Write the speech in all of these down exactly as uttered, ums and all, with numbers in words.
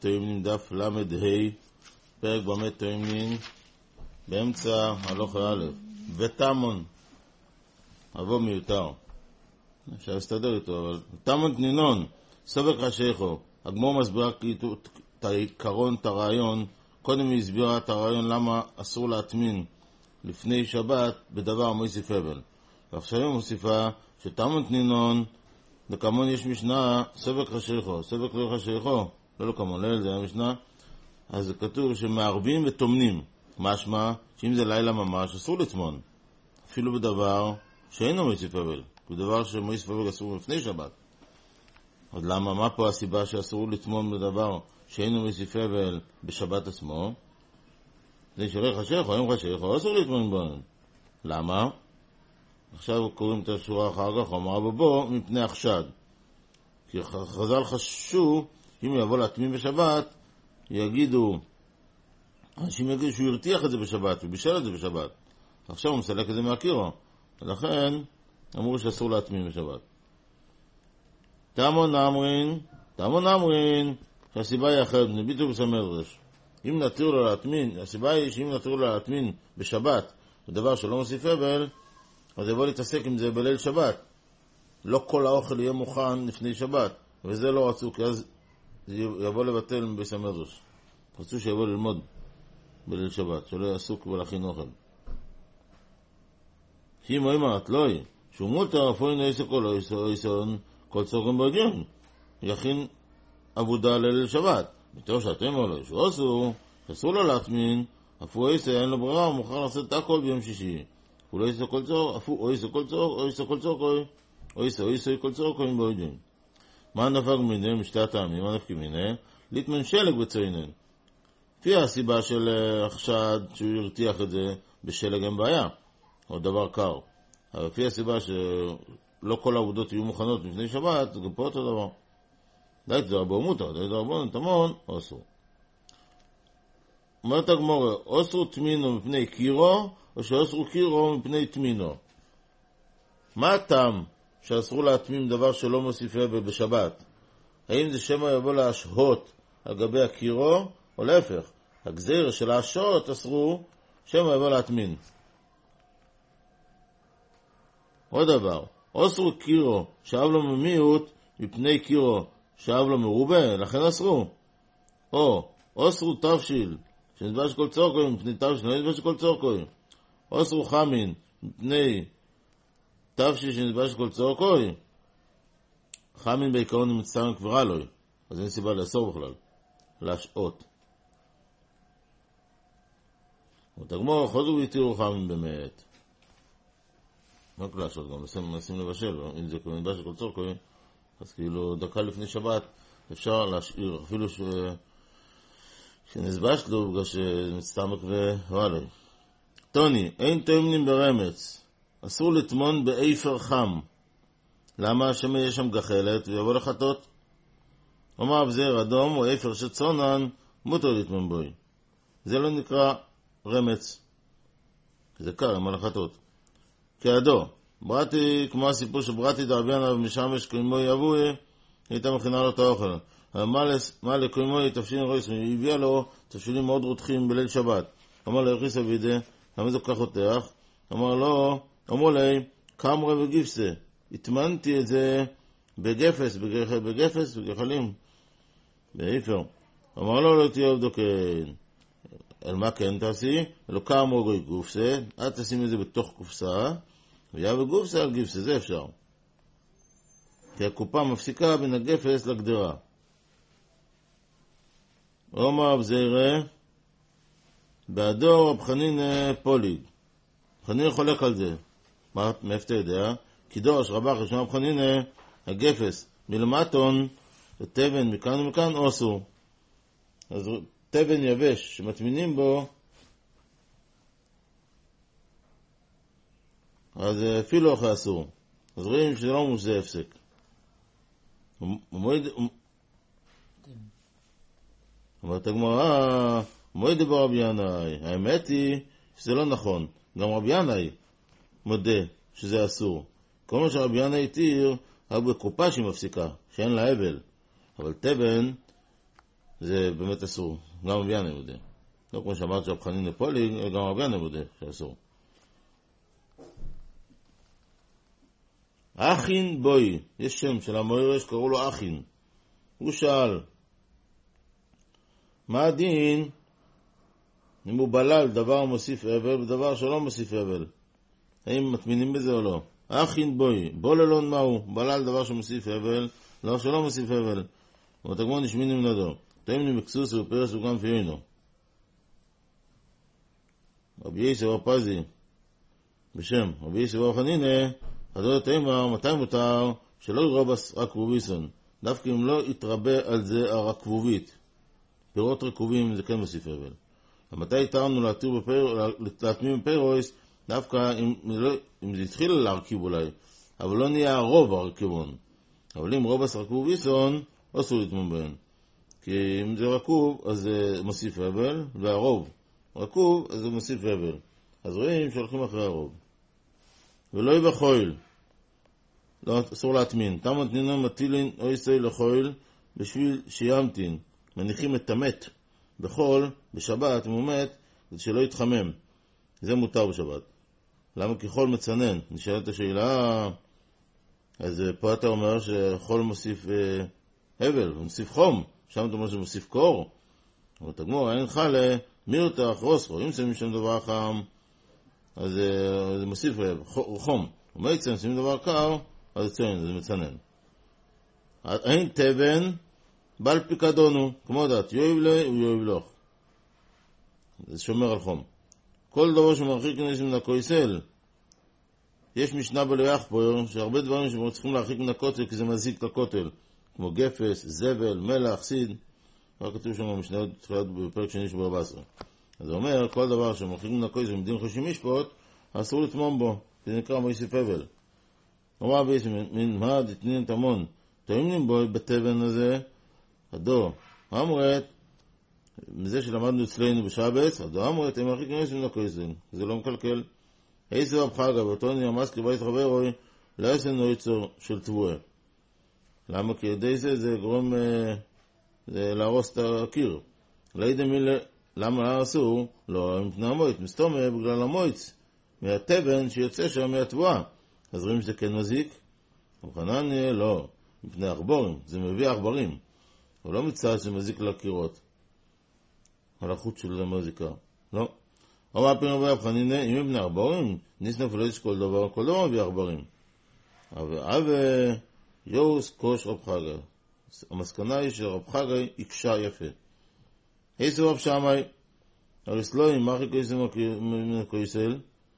תאמנין דף למד ה' פרק במה תאמנין באמצע הלוך א' ותמון אבוא מיותר אפשר להסתדר איתו, אבל תמון תנינון סבק רשייכו. הגמור מסבירה את העיקרון, את הרעיון. קודם היא הסבירה את הרעיון למה אסור להטמין לפני שבת בדבר מוסיף אבל, ועכשיו היא מוסיפה שתמון תנינון וכמון יש משנה סבק רשייכו, סבק לא רשייכו, לא לא כמון, ליל זה המשנה. אז זה כתוב שמערבים ותומנים, משמע שאם זה לילה ממש אסור לטמון אפילו בדבר שאינו מוסיף אבל, בדבר שמוסיף אבל אסור לפני שבת. אז למה, מה פה הסיבה שאסור לטמון בדבר שאינו מוסיף אבל בשבת עצמו? זה שרי חשך או אם חשך או אסור לטמון בו. למה? עכשיו קוראים את השורה אחר כך, אמר בבו מפני החשד, כי חז"ל חששו אם יבוא להטמין בשבת יגידו, אנשים יגידו שהוא ירתיח את זה בשבת ובישל את זה בשבת, עכשיו הוא מסלק את זה מהקירו, ולכן אמרו שאסור להטמין בשבת. תמון אמרין, תמון אמרין, שהסיבה היא אחרת, נביטו בסמדרש. אם נתיר לו להטמין, הסיבה היא שאם נתיר לו להטמין בשבת, בדבר שלא מוסיף אבל, אז יבוא להתעסק עם זה בליל שבת. לא כל האוכל יהיה מוכן לפני שבת, וזה לא רצו, כי אז יבוא לבטל בסמדרש. רצו שיבוא ללמוד בליל שבת, שלא יעסוק בלהכין אוכל. שאם הוא אמרת, לא היא, שהוא מותר, אפוי נעשה כל איסון, כל צורם בדיון, יכין עבודה לליל שבת. בתור שאתם אמרו לו, שהוא אסור, אסור לו להטמין, אפו איסה, אין לו ברירה, הוא מוכר לעשות את הכל ביום שישי. הוא לא איסה כל צור, אפו או איסה כל צור, או איסה כל צור, או איסה, או איסה כל צור, כל בדיון. מה נפק מיני, משתי הטעמים, מה נפק מיני? ליטמן שלג בצוינן. לפי הסיבה של החשד שהוא ירתיח את זה בשלג אין בעיה, או דבר קר. אבל לפי הסיבה שלא כל העבודות יהיו מוכנות לפני שבת, זה גם פה אותו דבר. דעת זה רבו מותר, דעת רבו נתמון, אוסרו. אומרת הגמורה, אוסרו תמינו מפני קירו, או שאוסרו קירו מפני תמינו. מה הטעם שאסרו להטמין דבר שלא מוסיף אבל בשבת? האם זה שמה יבוא להשהות על גבי הקירו, או להפך? הגזיר של ההשהות אסרו שמה יבוא להטמין. עוד דבר, אוסרו קירו שאב לו ממיעוט מפני קירו שאב לו מרובה, לכן אסרו. או אוסרו תבשיל שנדבש כל צורקוי מפני תבשיל לא נדבש כל צורקוי. אוסרו חמין מפני תבשיל שנדבש כל צורקוי. חמין בעיקרון הוא מצטער קברה לו, אז אין סיבה לאסור בכלל, להשעות. ותגמור חוזו ויתירו חמין באמת. לא כל להשעות, גם מנסים לבשל, אם זה נדבש כל צורקוי, אז כאילו דקה לפני שבת אפשר להשאיר, אפילו ש... שנזבש לו בגלל שמצטמק ווואלה. טוני, אין תאמנים ברמץ, אסור לטמון באיפר חם. למה? שמה יש שם גחלת ויבוא לחטות. אומר בזר אדום או איפר שצונן, מותר לטמון בוי. זה לא נקרא רמץ, זה קר, עם הלחטות. כעדו, בראתי, כמו הסיפור שבראתי דרביאנה ומשמש כמוי יבוי, הייתה מכינה לו את האוכל. מה לכמוי תפשילין רויסון, היא הביאה לו תפשילין מאוד רותחים בליל שבת. אמר לו, יחיס אבידה, למה זה כל כך רותח? אמר לו, אמרו לי, קמרה וגיפסה. התמנתי את זה בגפס, בגפס, בגחלים, באיפר. אמר לו, לא תהיה עובדו כן. על מה כן תעשי? אלו קמרה וגופסה, את תשים את זה בתוך קופסה, ויה וגופסה על גיפסה, זה אפשר. כי הקופה מפסיקה בין הגפס לגדרה. אומר בזירה, בעדו רב חנין פוליג. חנין חולק על זה. מה, מאיפה אתה יודע? כי דורש רבח ראשון רב חנין, הגפס מלמטון, תבן מכאן ומכאן אוסו. אז תבן יבש שמטמינים בו, אז אפילו אחרי אסור. אז רואים שזה לא מוש זה הפסק. אומרת הגמרא, מועד דבר רבי ינאי. האמת היא שזה לא נכון. גם רבי ינאי מודה שזה אסור. כל מה שרבי ינאי התיר, היה בקופה שהיא מפסיקה, שאין לה אבל. אבל תבן זה באמת אסור. גם רבי ינאי מודה. לא כמו שאמרת שרב חנין לפולי, גם רבי ינאי מודה שאסור. אחין בוי, יש שם של המוירש, קראו לו אחין. הוא שאל, מה הדין אם הוא בלל דבר מוסיף אבל ודבר שלא מוסיף אבל? האם מתמינים בזה או לא? אחין בוי, בוללון מהו? בלל דבר שמוסיף אבל, דבר שלא מוסיף אבל. ותגמור נשמינים נדו. תאמנים בקסוס ופרס וגם פיינו. רבי יסר פזי, בשם רבי יסר חנינה, הדור תאמר, מתי מותר שלא ירבס רקבוביסון, דווקא אם לא יתרבה על זה הרקבובית. פירות רקובים זה כן מוסיף אבל. ומתי יתרנו להתמיע בפיירויס, דווקא אם, אם זה התחיל להרכיב אולי, אבל לא נהיה הרוב הרכיבון. אבל אם רובס רקבוביסון, אסור לתמום בהן. כי אם זה רקוב, אז זה מוסיף אבל, והרוב רקוב, אז זה מוסיף אבל. אז רואים שהולכים אחרי הרוב. ולא יבא חויל, לא, אסור להטמין. תמת נינו מטילין או יסוי לחויל, בשביל שימתין. מניחים את המת בחול, בשבת, אם הוא מת, זה שלא יתחמם. זה מותר בשבת. למה? כי חול מצנן. נשאלת השאלה, אז פה אתה אומר שחול מוסיף אה, הבל, מוסיף חום. שם אתה אומר שמוסיף קור. אבל תגמור, אין חלה, מירתח, רוספו. אם שמים שם דבר חם, אז אה, זה מוסיף חום. ומייצן, שמים דבר קר, אז זה צוין, זה מצנן. אין תבן, בל פיקדונו, כמו דעת, יואב לי ויואב לך. זה שומר על חום. כל דבר שמרחיק כנסים מן הכויסל, יש משנה בליח פה, שהרבה דברים שצריכים להרחיק מן הכותל, כי זה מזיק את הכותל, כמו גפס, זבל, מלח, סיד, רק כתוב שם במשנה תחילת בפרק שני של ארבע עשרה. אז זה אומר, כל דבר שמרחיק מן הכויסל, מדין חושים משפוט, אסור לתמום בו, זה נקרא מויסיף הבל. אומר ביס, מן מה דתנין תמון, תאמנים בו בטבן הזה, הדו, אמרת, מזה שלמדנו אצלנו בשבץ, הדו אמרת, הם הכי כנס מן הכויסל, זה לא מקלקל. איזה רב חגה, ואותוני המס כבית חברוי, לא יעשה נויצור של תבואה. למה? כי ידי זה זה גרום זה להרוס את הקיר. לא ידע מילה, למה לא אסור? לא, מפני המויץ, מסתומה בגלל המויץ, מהטבן שיוצא שם מהתבואה. אז רואים שזה כן מזיק? ובחנן לא, מפני עכבורים, זה מביא עכברים. הוא לא מצד שמזיק לקירות. על החוט של המזיקה. לא. אבל הפעמים רבי הבחנינה, אם מבני עכברים, ניסנף לא יש כל דבר, כל דבר מביא עכברים. אבל יוס קוש רב חגה. המסקנה היא שרב חגה יקשה יפה. איזה רב שמאי, הרי סלואים, מה הכי כויסל מן הכויסל?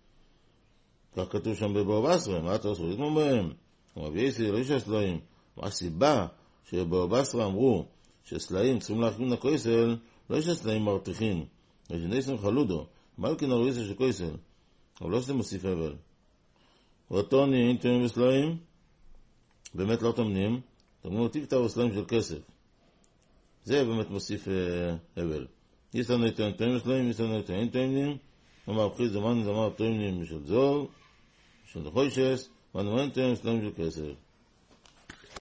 כך כתוב שם בבאב עשרה, מה אתה עושה? לתמום בהם. רבי יסי, לא יש הסלואים. מה הסיבה שבבאב עשרה אמרו שסלעים צריכים להכין מן הכויסל, לא יש הסלעים מרתיחים. יש ניסן חלודו. מלכין הרויסה של כויסל. אבל לא שזה מוסיף אבל. ואותוני, אין תאמים בסלעים, באמת לא תמנים, תאמנו טיפטה בסלעים של כסף. זה באמת מוסיף אבל. יש לנו את תאמים בסלעים, יש לנו את אין תאמים, אמר פחיד זמן, אמר תאמים של זול, של חוישס, ואנו אין תאמים בסלעים של כסף.